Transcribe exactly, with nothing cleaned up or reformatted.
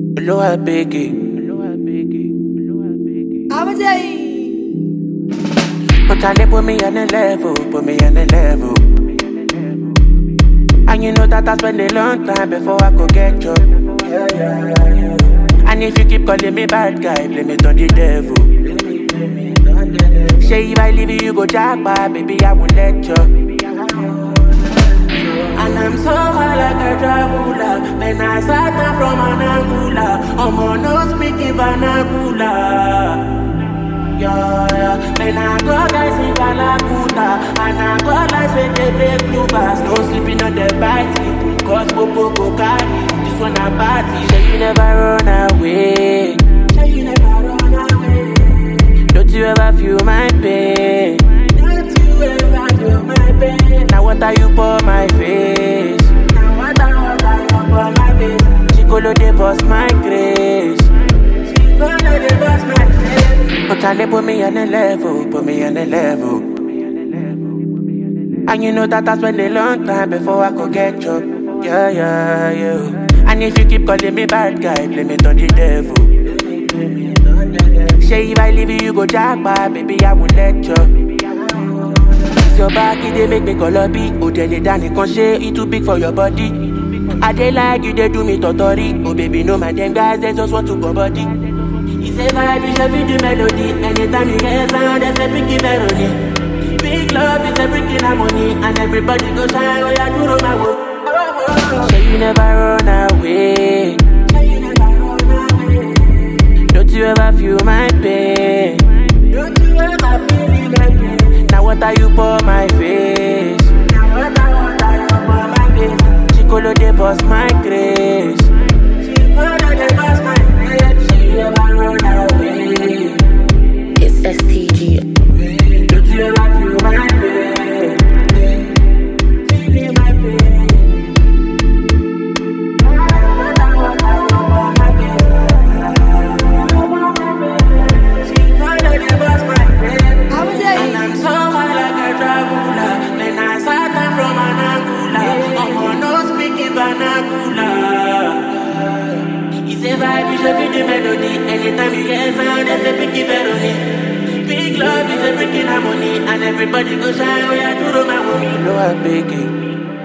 Oloa Biggie. But Charlie put me on the level, put me on the level. And you know that I spend a long time before I could get you. Yeah, yeah, yeah. And if you keep calling me bad guy, blame it on the devil. Say if I leave you, you go jackpot, baby, I won't let you. And I'm so high like a traveler. When I sat down from Anagula, I'm on no speaking vernacular. Yeah, yeah. When I go guys in Galaguta, and I go like say they break blue bars. No sleeping on the bicycle, cause Popo go carry. This one a party. Say you never run away. Say you never run away. Don't you ever feel my pain? Don't you ever feel my pain? Now what are you for my face? Now what are, what are you for my face? Chicolo de boss my grace. Chicolo de boss my grace. But Charlie put me on the level, put me on the level. And you know that I spend a long time before I could get you. Yeah, yeah, yeah. And if you keep calling me bad guy, blame it on the devil. Say if I leave you, you go jackpot, baby, I won't let you. It's your back, it they make me call a beat. Oh, then it done, it can't say it too big for your body. I they like you, they do me totori. Oh, baby, no, my damn guys, they just want to go body. It's a vibe, it's a video melody. Anytime you hear sound, there's a big melody. Big love is everything harmony. And everybody go shine, oh yeah, do my work. Say you never run away. Say you never run away. Don't you ever feel my pain? Don't you ever feel my pain? Now what are you for my face? Now what are, what are you for my face? Chicolo de boss my grace. Chicolo de boss my grace. Say you never run away. It's S T G. Don't you ever feel my pain? Feel my pain. And I'm so high like a traveler. When I sat down from Anagula, I'm on no speaking vernacular. It's a vibe, it's a video melody. Anytime you hear sound, there's a big melody. Big love is everything harmony. And everybody go shine, oh yeah, do my homie. Oloa Biggie.